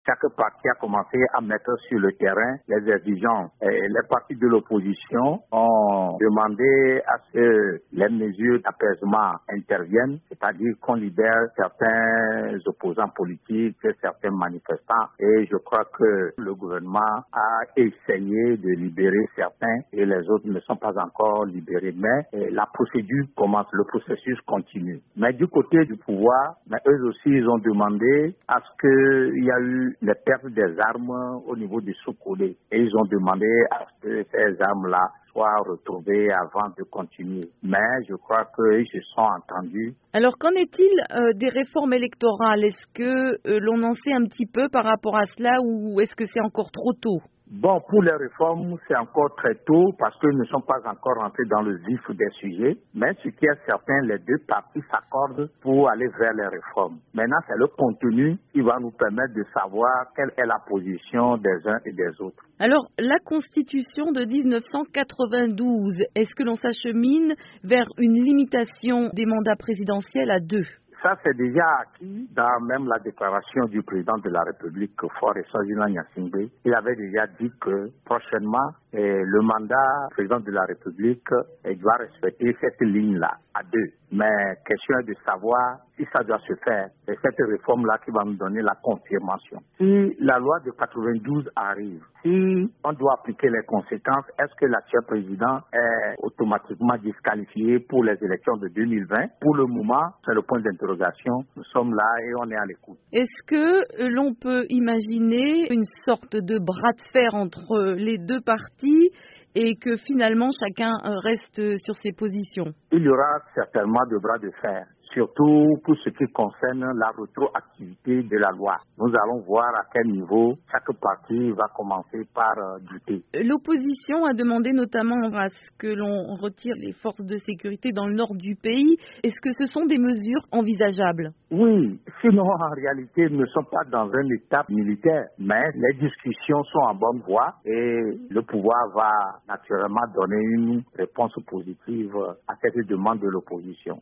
Chaque parti a commencé à mettre sur le terrain les exigences. Et les partis de l'opposition ont demandé à ce que les mesures d'apaisement interviennent, c'est-à-dire qu'on libère certains opposants politiques, certains manifestants. Et je crois que le gouvernement a essayé de libérer certains et les autres ne sont pas encore libérés. Mais la procédure commence, le processus continue. Mais du côté du pouvoir, eux aussi, ils ont demandé à ce qu'il y a eu les pertes des armes au niveau du Sokolé. Et ils ont demandé à ce que ces armes-là soient retrouvées avant de continuer. Mais je crois qu'ils se sont entendus. Alors, qu'en est-il des réformes électorales? Est-ce que l'on en sait un petit peu par rapport à cela ou est-ce que c'est encore trop tôt? Bon, pour les réformes, c'est encore très tôt parce qu'ils ne sont pas encore rentrés dans le vif des sujets. Mais ce qui est certain, les deux partis s'accordent pour aller vers les réformes. Maintenant, c'est le contenu qui va nous permettre de savoir quelle est la position des uns et des autres. Alors, la Constitution de 1992, est-ce que l'on s'achemine vers une limitation des mandats présidentiels à 2? Ça, c'est déjà acquis dans même la déclaration du président de la République, Faure Sozina Gnassingbé. Il avait déjà dit que prochainement, le mandat du président de la République doit respecter cette ligne-là, à 2. Mais question est de savoir si ça doit se faire. C'est cette réforme-là qui va nous donner la confirmation. Si la loi de 92 arrive, si on doit appliquer les conséquences, est-ce que l'actuel président est automatiquement disqualifié pour les élections de 2020? Pour le moment, c'est le point d'interrogation. Nous sommes là et on est à l'écoute. Est-ce que l'on peut imaginer une sorte de bras de fer entre les deux partis et que finalement chacun reste sur ses positions? Il y aura certainement de bras de fer, surtout pour ce qui concerne la rétroactivité de la loi. Nous allons voir à quel niveau chaque parti va commencer par douter. L'opposition a demandé notamment à ce que l'on retire les forces de sécurité dans le nord du pays. Est-ce que ce sont des mesures envisageables? Oui, sinon en réalité, nous ne sommes pas dans une étape militaire, mais les discussions sont en bonne voie et le pouvoir va naturellement donner une réponse positive à cette demande de l'opposition.